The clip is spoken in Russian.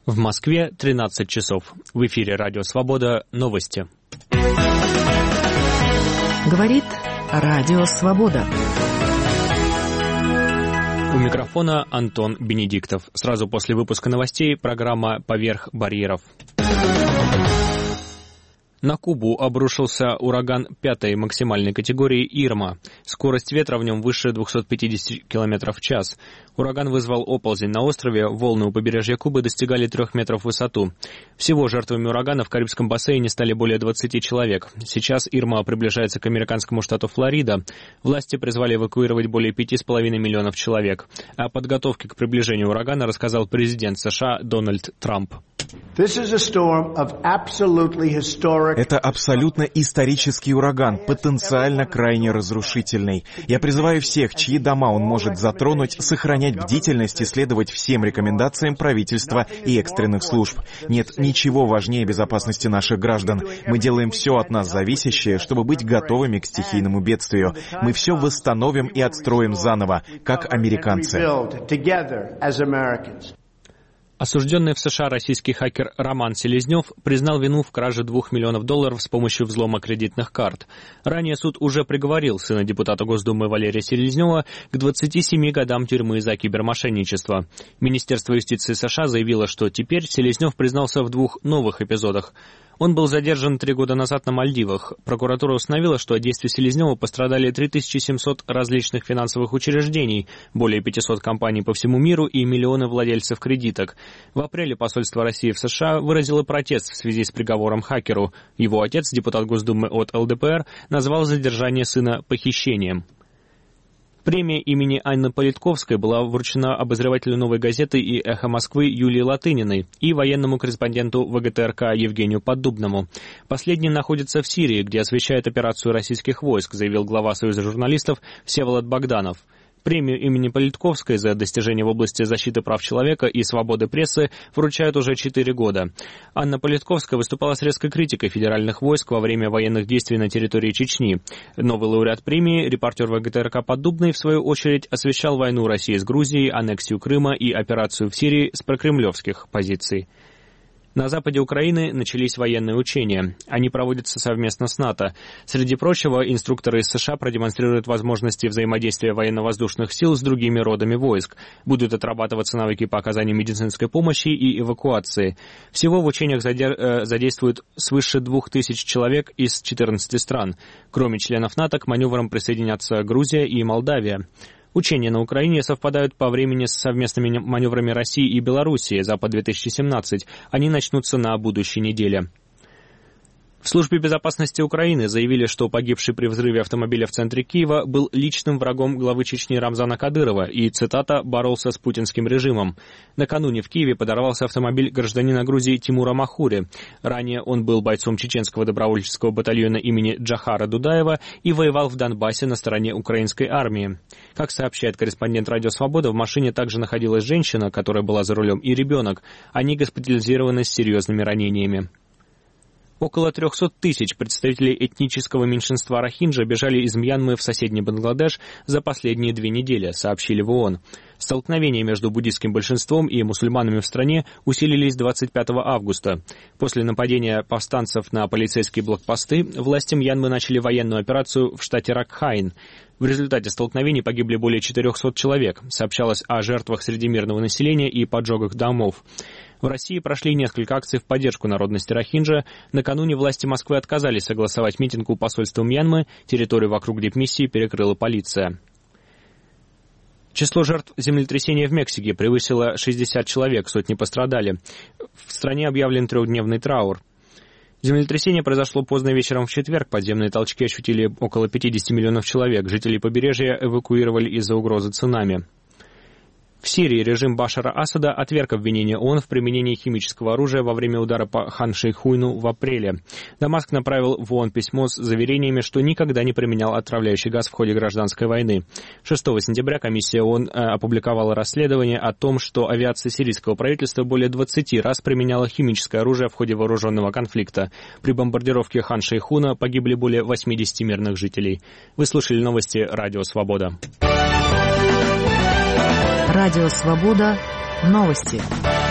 В Москве 13 часов. В эфире «Радио Свобода». Новости. Говорит «Радио Свобода». У микрофона Антон Бенедиктов. Сразу после выпуска новостей программа «Поверх барьеров». На Кубу обрушился ураган 5-й максимальной категории «Ирма». Скорость ветра в нем выше 250 км в час. Ураган вызвал оползень на острове, волны у побережья Кубы достигали 3 метров в высоту. Всего жертвами урагана в Карибском бассейне стали более 20 человек. Сейчас Ирма приближается к американскому штату Флорида. Власти призвали эвакуировать более 5,5 миллионов человек. О подготовке к приближению урагана рассказал президент США Дональд Трамп. Это абсолютно исторический ураган, потенциально крайне разрушительный. Я призываю всех, чьи дома он может затронуть, сохранять бдительность и следовать всем рекомендациям правительства и экстренных служб. Нет ничего важнее безопасности наших граждан. Мы делаем все от нас зависящее, чтобы быть готовыми к стихийному бедствию. Мы все восстановим и отстроим заново, как американцы. Осужденный в США российский хакер Роман Селезнев признал вину в краже $2 миллионов с помощью взлома кредитных карт. Ранее суд уже приговорил сына депутата Госдумы Валерия Селезнева к 27 годам тюрьмы за кибермошенничество. Министерство юстиции США заявило, что теперь Селезнев признался в 2 новых эпизодах. Он был задержан 3 года назад на Мальдивах. Прокуратура установила, что от действий Селезнева пострадали 3700 различных финансовых учреждений, более 500 компаний по всему миру и миллионы владельцев кредиток. В апреле посольство России в США выразило протест в связи с приговором хакеру. Его отец, депутат Госдумы от ЛДПР, назвал задержание сына похищением. Премия имени Анны Политковской была вручена обозревателю «Новой газеты» и «Эхо Москвы» Юлии Латыниной и военному корреспонденту ВГТРК Евгению Поддубному. Последний находится в Сирии, где освещает операцию российских войск, заявил глава Союза журналистов Всеволод Богданов. Премию имени Политковской за достижения в области защиты прав человека и свободы прессы вручают уже 4 года. Анна Политковская выступала с резкой критикой федеральных войск во время военных действий на территории Чечни. Новый лауреат премии, репортер ВГТРК Поддубный, в свою очередь, освещал войну России с Грузией, аннексию Крыма и операцию в Сирии с прокремлевских позиций. На западе Украины начались военные учения. Они проводятся совместно с НАТО. Среди прочего, инструкторы из США продемонстрируют возможности взаимодействия военно-воздушных сил с другими родами войск. Будут отрабатываться навыки по оказанию медицинской помощи и эвакуации. Всего в учениях задействуют свыше 2000 человек из 14 стран. Кроме членов НАТО, к маневрам присоединятся Грузия и Молдавия. Учения на Украине совпадают по времени с совместными маневрами России и Белоруссии «Запад-2017». Они начнутся на будущей неделе. В Службе безопасности Украины заявили, что погибший при взрыве автомобиля в центре Киева был личным врагом главы Чечни Рамзана Кадырова и, цитата, «боролся с путинским режимом». Накануне в Киеве подорвался автомобиль гражданина Грузии Тимура Махури. Ранее он был бойцом чеченского добровольческого батальона имени Джахара Дудаева и воевал в Донбассе на стороне украинской армии. Как сообщает корреспондент «Радио Свобода», в машине также находилась женщина, которая была за рулем, и ребенок. Они госпитализированы с серьезными ранениями. Около 300 тысяч представителей этнического меньшинства рохинджа бежали из Мьянмы в соседний Бангладеш за последние 2 недели, сообщили в ООН. Столкновения между буддийским большинством и мусульманами в стране усилились 25 августа. После нападения повстанцев на полицейские блокпосты власти Мьянмы начали военную операцию в штате Ракхайн. В результате столкновений погибли более 400 человек. Сообщалось о жертвах среди мирного населения и поджогах домов. В России прошли несколько акций в поддержку народности рохинджа. Накануне власти Москвы отказались согласовать митинг у посольства Мьянмы. Территорию вокруг дипмиссии перекрыла полиция. Число жертв землетрясения в Мексике превысило 60 человек, сотни пострадали. В стране объявлен 3-дневный траур. Землетрясение произошло поздно вечером в четверг. Подземные толчки ощутили около 50 миллионов человек. Жителей побережья эвакуировали из-за угрозы цунами. В Сирии режим Башара Асада отверг обвинение ООН в применении химического оружия во время удара по Хан-Шейхуну в апреле. Дамаск направил в ООН письмо с заверениями, что никогда не применял отравляющий газ в ходе гражданской войны. 6 сентября комиссия ООН опубликовала расследование о том, что авиация сирийского правительства более 20 раз применяла химическое оружие в ходе вооруженного конфликта. При бомбардировке Хан-Шейхуна погибли более 80 мирных жителей. Вы слушали новости «Радио Свобода». Радио «Свобода». Новости.